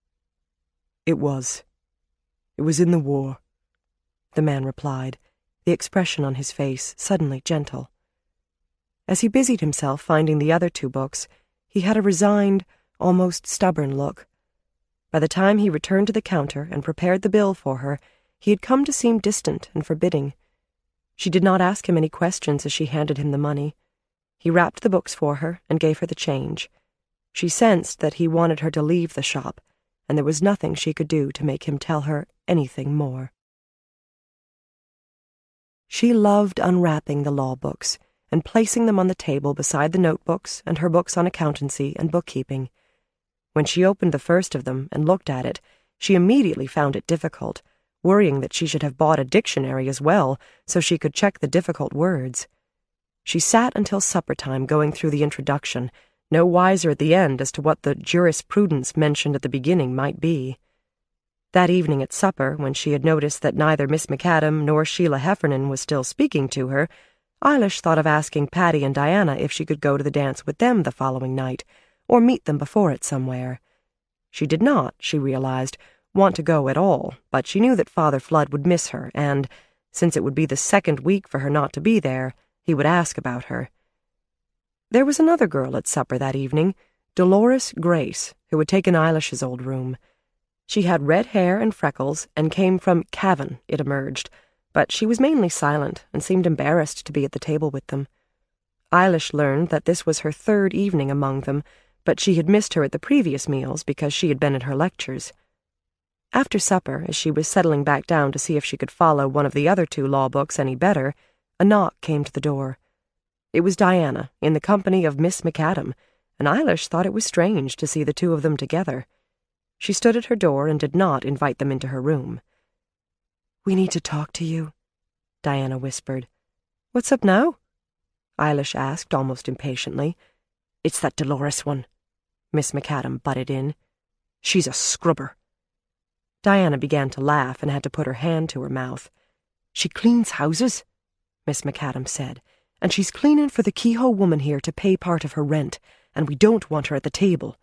"It was. It was in the war," the man replied, the expression on his face suddenly gentle. As he busied himself finding the other 2 books, he had a resigned, almost stubborn look. By the time he returned to the counter and prepared the bill for her, he had come to seem distant and forbidding. She did not ask him any questions as she handed him the money. He wrapped the books for her and gave her the change. She sensed that he wanted her to leave the shop, and there was nothing she could do to make him tell her anything more. She loved unwrapping the law books and placing them on the table beside the notebooks and her books on accountancy and bookkeeping. When she opened the first of them and looked at it, she immediately found it difficult, worrying that she should have bought a dictionary as well so she could check the difficult words. She sat until supper time going through the introduction, no wiser at the end as to what the jurisprudence mentioned at the beginning might be. That evening at supper, when she had noticed that neither Miss McAdam nor Sheila Heffernan was still speaking to her, Eilish thought of asking Patty and Diana if she could go to the dance with them the following night, or meet them before it somewhere. She did not, she realized, want to go at all, but she knew that Father Flood would miss her, and, since it would be the 2nd week for her not to be there, he would ask about her. There was another girl at supper that evening, Dolores Grace, who had taken Eilish's old room. She had red hair and freckles and came from Cavan, it emerged, but she was mainly silent and seemed embarrassed to be at the table with them. Eilish learned that this was her 3rd evening among them, but she had missed her at the previous meals because she had been at her lectures. After supper, as she was settling back down to see if she could follow one of the other two law books any better, a knock came to the door. It was Diana, in the company of Miss McAdam, and Eilish thought it was strange to see the two of them together. She stood at her door and did not invite them into her room. "We need to talk to you," Diana whispered. "What's up now?" Eilish asked almost impatiently. "It's that Dolores one," Miss McAdam butted in. "She's a scrubber." Diana began to laugh and had to put her hand to her mouth. "She cleans houses," Miss McAdam said, "and she's cleaning for the Kehoe woman here to pay part of her rent, and we don't want her at the table."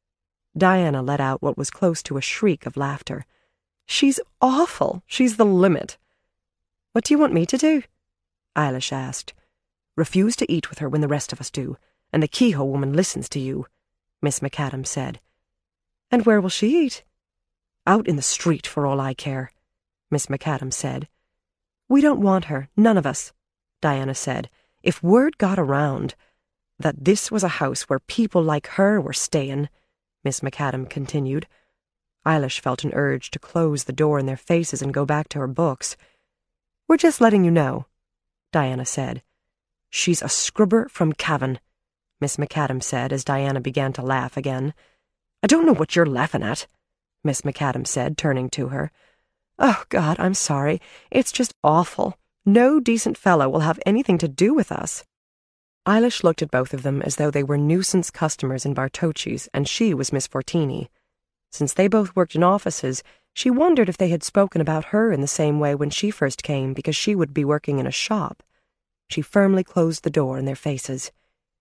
Diana let out what was close to a shriek of laughter. "She's awful. She's the limit." "What do you want me to do?" Eilish asked. "Refuse to eat with her when the rest of us do, and the Kehoe woman listens to you," Miss McAdam said. "And where will she eat?" "Out in the street, for all I care," Miss McAdam said. "We don't want her, none of us," Diana said. "If word got around that this was a house where people like her were staying," Miss McAdam continued. Eilish felt an urge to close the door in their faces and go back to her books. "We're just letting you know," Diana said. "She's a scrubber from Cavan," Miss McAdam said as Diana began to laugh again. "I don't know what you're laughing at," Miss McAdam said, turning to her. "Oh, God, I'm sorry. It's just awful. No decent fellow will have anything to do with us." Eilish looked at both of them as though they were nuisance customers in Bartocci's and she was Miss Fortini. Since they both worked in offices, she wondered if they had spoken about her in the same way when she first came because she would be working in a shop. She firmly closed the door in their faces.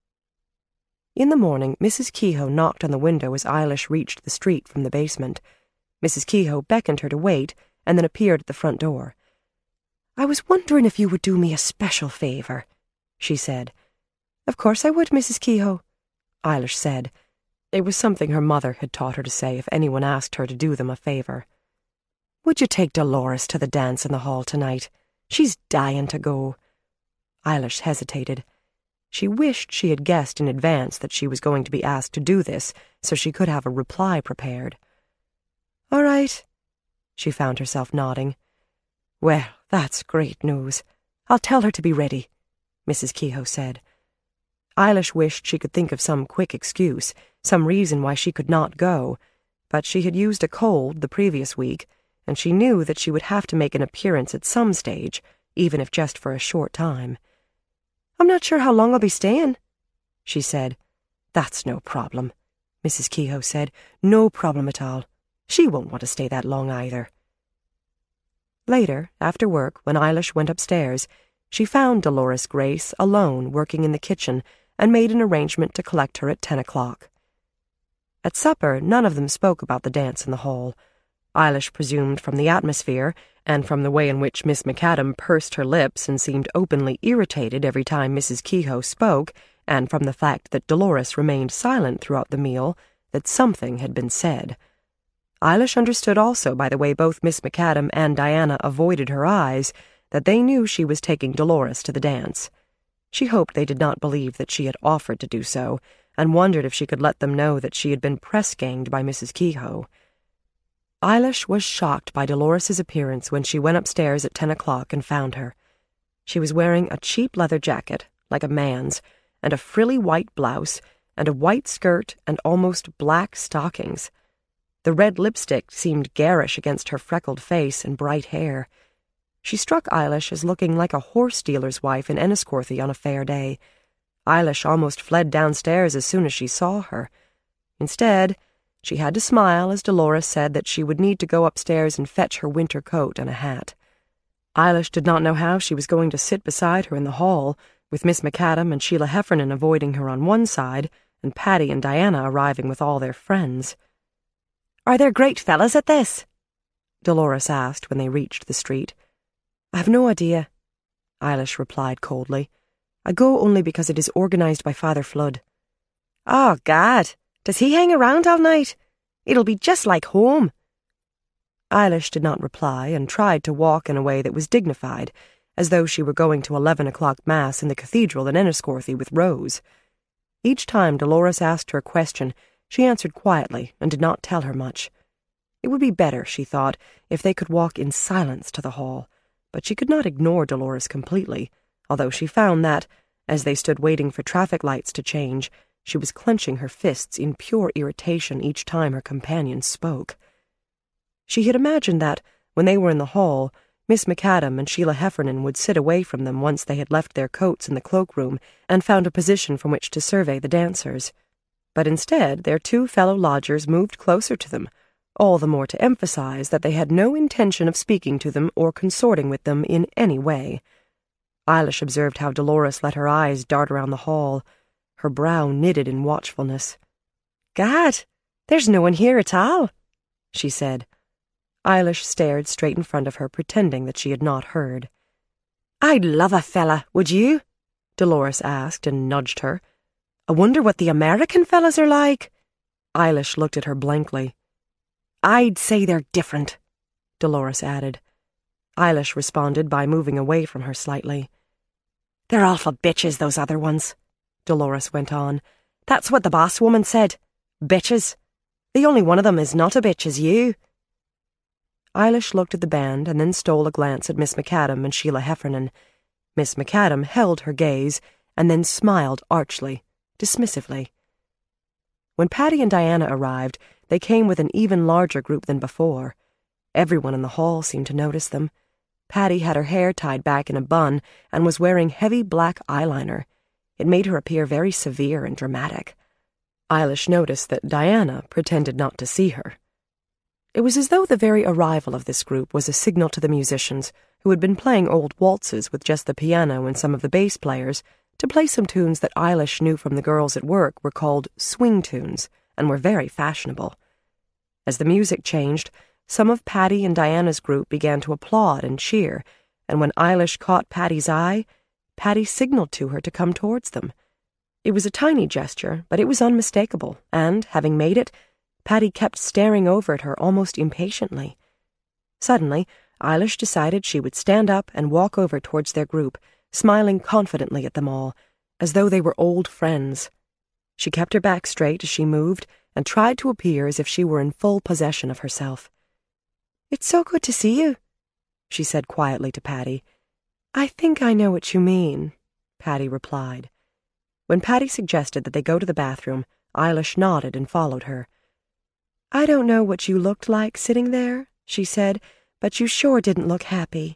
In the morning, Mrs. Kehoe knocked on the window as Eilish reached the street from the basement. Mrs. Kehoe beckoned her to wait and then appeared at the front door. "I was wondering if you would do me a special favor," she said. "Of course I would, Mrs. Kehoe," Eilish said. It was something her mother had taught her to say if anyone asked her to do them a favor. "Would you take Dolores to the dance in the hall tonight? She's dying to go." Eilish hesitated. She wished she had guessed in advance that she was going to be asked to do this, so she could have a reply prepared. "All right," she found herself nodding. "Well, that's great news. I'll tell her to be ready," Mrs. Kehoe said. Eilish wished she could think of some quick excuse, some reason why she could not go, but she had used a cold the previous week, and she knew that she would have to make an appearance at some stage, even if just for a short time. "I'm not sure how long I'll be staying," she said. "That's no problem," Mrs. Kehoe said. "No problem at all. She won't want to stay that long either." Later, after work, when Eilish went upstairs, she found Dolores Grace alone working in the kitchen and made an arrangement to collect her at 10 o'clock. At supper, none of them spoke about the dance in the hall. Eilish presumed from the atmosphere, and from the way in which Miss McAdam pursed her lips and seemed openly irritated every time Mrs. Kehoe spoke, and from the fact that Dolores remained silent throughout the meal, that something had been said. Eilish understood also by the way both Miss McAdam and Diana avoided her eyes that they knew she was taking Dolores to the dance. She hoped they did not believe that she had offered to do so, and wondered if she could let them know that she had been press-ganged by Mrs. Kehoe. Eilish was shocked by Dolores's appearance when she went upstairs at 10 o'clock and found her. She was wearing a cheap leather jacket, like a man's, and a frilly white blouse, and a white skirt and almost black stockings. The red lipstick seemed garish against her freckled face and bright hair. She struck Eilish as looking like a horse dealer's wife in Enniscorthy on a fair day. Eilish almost fled downstairs as soon as she saw her. Instead, she had to smile as Dolores said that she would need to go upstairs and fetch her winter coat and a hat. Eilish did not know how she was going to sit beside her in the hall, with Miss McAdam and Sheila Heffernan avoiding her on one side, and Patty and Diana arriving with all their friends. "Are there great fellas at this?" Dolores asked when they reached the street. "I've no idea," Eilish replied coldly. "I go only because it is organized by Father Flood." "Oh, Gad! Does he hang around all night? It'll be just like home." Eilish did not reply and tried to walk in a way that was dignified, as though she were going to 11 o'clock Mass in the cathedral in Enniscorthy with Rose. Each time Dolores asked her a question, she answered quietly and did not tell her much. It It would be better, she thought, if they could walk in silence to the hall, but she could not ignore Dolores completely, although she found that, as they stood waiting for traffic lights to change, she was clenching her fists in pure irritation each time her companion spoke. She had imagined that, when they were in the hall, Miss McAdam and Sheila Heffernan would sit away from them once they had left their coats in the cloakroom and found a position from which to survey the dancers. But instead, their two fellow lodgers moved closer to them, all the more to emphasize that they had no intention of speaking to them or consorting with them in any way. Eilish observed how Dolores let her eyes dart around the hall, her brow knitted in watchfulness. "Gad, there's no one here at all," she said. Eilish stared straight in front of her, pretending that she had not heard. "I'd love a fella, would you?" Dolores asked and nudged her. "I wonder what the American fellas are like." Eilish looked at her blankly. "I'd say they're different," Dolores added. Eilish responded by moving away from her slightly. "They're awful bitches, those other ones," Dolores went on. "That's what the boss woman said. Bitches. The only one of them is not a bitch is you." Eilish looked at the band and then stole a glance at Miss McAdam and Sheila Heffernan. Miss McAdam held her gaze and then smiled archly, dismissively. When Patty and Diana arrived, they came with an even larger group than before. Everyone in the hall seemed to notice them. Patty had her hair tied back in a bun and was wearing heavy black eyeliner. It made her appear very severe and dramatic. Eilish noticed that Diana pretended not to see her. It was as though the very arrival of this group was a signal to the musicians, who had been playing old waltzes with just the piano and some of the bass players, to play some tunes that Eilish knew from the girls at work were called swing tunes and were very fashionable. As the music changed, some of Patty and Diana's group began to applaud and cheer, and when Eilish caught Patty's eye, Patty signaled to her to come towards them. It was a tiny gesture, but it was unmistakable, and, having made it, Patty kept staring over at her almost impatiently. Suddenly, Eilish decided she would stand up and walk over towards their group, smiling confidently at them all, as though they were old friends. She kept her back straight as she moved and tried to appear as if she were in full possession of herself. "It's so good to see you," she said quietly to Patty. "I think I know what you mean," Patty replied. When Patty suggested that they go to the bathroom, Eilish nodded and followed her. "I don't know what you looked like sitting there," she said, "but you sure didn't look happy."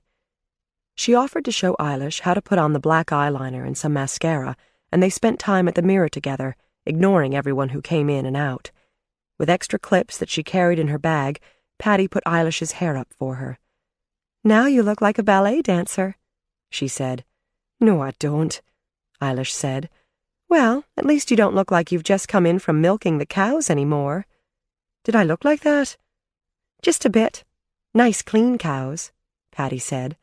She offered to show Eilish how to put on the black eyeliner and some mascara, and they spent time at the mirror together, ignoring everyone who came in and out. With extra clips that she carried in her bag, Patty put Eilish's hair up for her. "Now you look like a ballet dancer," she said. "No, I don't," Eilish said. "Well, at least you don't look like you've just come in from milking the cows anymore." "Did I look like that?" "Just a bit. Nice clean cows," Patty said.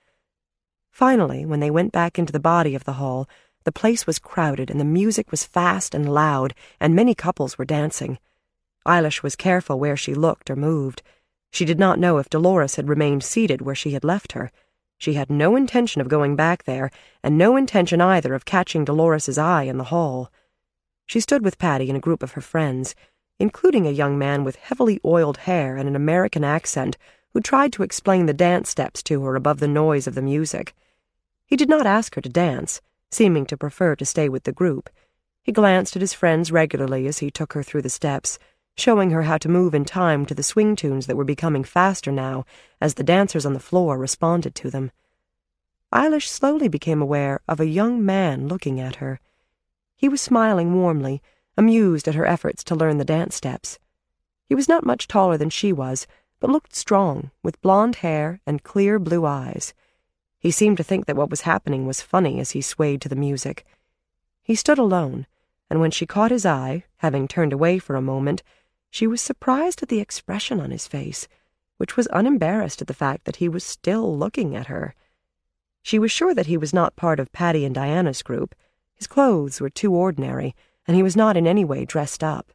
Finally, when they went back into the body of the hall, the place was crowded and the music was fast and loud, and many couples were dancing. Eilish was careful where she looked or moved. She did not know if Dolores had remained seated where she had left her. She had no intention of going back there, and no intention either of catching Dolores's eye in the hall. She stood with Patty and a group of her friends, including a young man with heavily oiled hair and an American accent who tried to explain the dance steps to her above the noise of the music. He did not ask her to dance, seeming to prefer to stay with the group. He glanced at his friends regularly as he took her through the steps, showing her how to move in time to the swing tunes that were becoming faster now as the dancers on the floor responded to them. Eilish slowly became aware of a young man looking at her. He was smiling warmly, amused at her efforts to learn the dance steps. He was not much taller than she was, but looked strong, with blonde hair and clear blue eyes. He seemed to think that what was happening was funny as he swayed to the music. He stood alone, and when she caught his eye, having turned away for a moment, she was surprised at the expression on his face, which was unembarrassed at the fact that he was still looking at her. She was sure that he was not part of Patty and Diana's group. His clothes were too ordinary, and he was not in any way dressed up.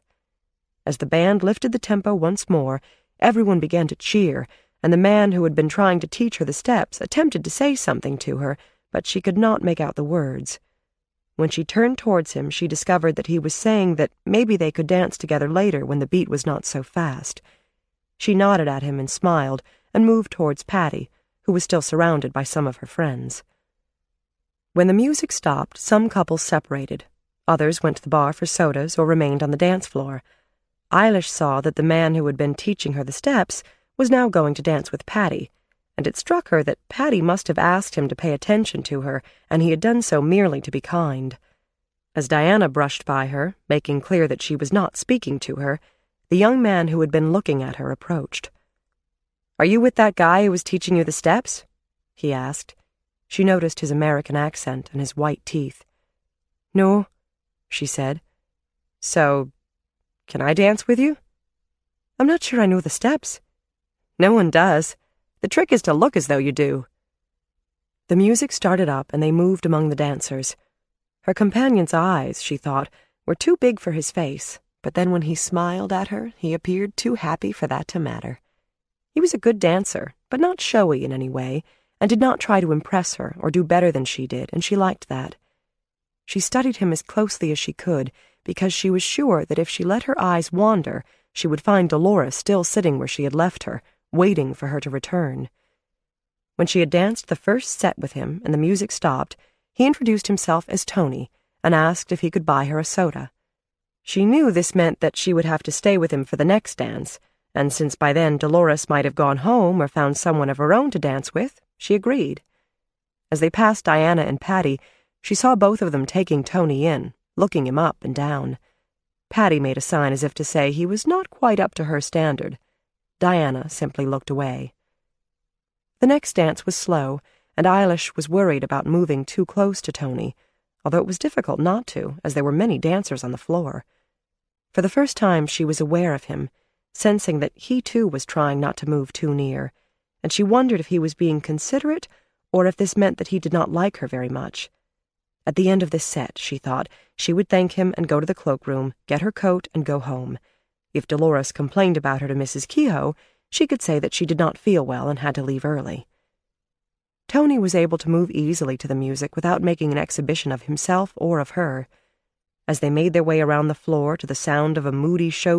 As the band lifted the tempo once more, everyone began to cheer, and the man who had been trying to teach her the steps attempted to say something to her, but she could not make out the words. When she turned towards him, she discovered that he was saying that maybe they could dance together later when the beat was not so fast. She nodded at him and smiled and moved towards Patty, who was still surrounded by some of her friends. When the music stopped, some couples separated. Others went to the bar for sodas or remained on the dance floor. Eilish saw that the man who had been teaching her the steps was now going to dance with Patty, and it struck her that Patty must have asked him to pay attention to her, and he had done so merely to be kind. As Diana brushed by her, making clear that she was not speaking to her, the young man who had been looking at her approached. "Are you with that guy who was teaching you the steps?" he asked. She noticed his American accent and his white teeth. "No," she said. "So, can I dance with you?" "I'm not sure I know the steps." "No one does. The trick is to look as though you do." The music started up and they moved among the dancers. Her companion's eyes, she thought, were too big for his face, but then when he smiled at her, he appeared too happy for that to matter. He was a good dancer, but not showy in any way, and did not try to impress her or do better than she did, and she liked that. She studied him as closely as she could, because she was sure that if she let her eyes wander, she would find Dolores still sitting where she had left her, waiting for her to return. When she had danced the first set with him and the music stopped, he introduced himself as Tony and asked if he could buy her a soda. She knew this meant that she would have to stay with him for the next dance, and since by then Dolores might have gone home or found someone of her own to dance with, she agreed. As they passed Diana and Patty, she saw both of them taking Tony in, looking him up and down. Patty made a sign as if to say he was not quite up to her standard. Diana simply looked away. The next dance was slow, and Eilish was worried about moving too close to Tony, although it was difficult not to, as there were many dancers on the floor. For the first time she was aware of him, sensing that he too was trying not to move too near, and she wondered if he was being considerate or if this meant that he did not like her very much. At the end of this set, she thought, she would thank him and go to the cloakroom, get her coat, and go home. If Dolores complained about her to Mrs. Kehoe, she could say that she did not feel well and had to leave early. Tony was able to move easily to the music without making an exhibition of himself or of her. As they made their way around the floor to the sound of a moody show